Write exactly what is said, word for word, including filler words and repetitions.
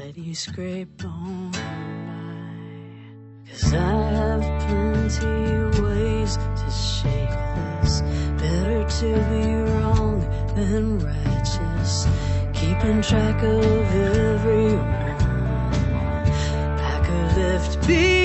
let you scrape on by. 'Cause I have plenty ways to shake this. Better to be wrong than righteous, keeping track of everyone. I could lift me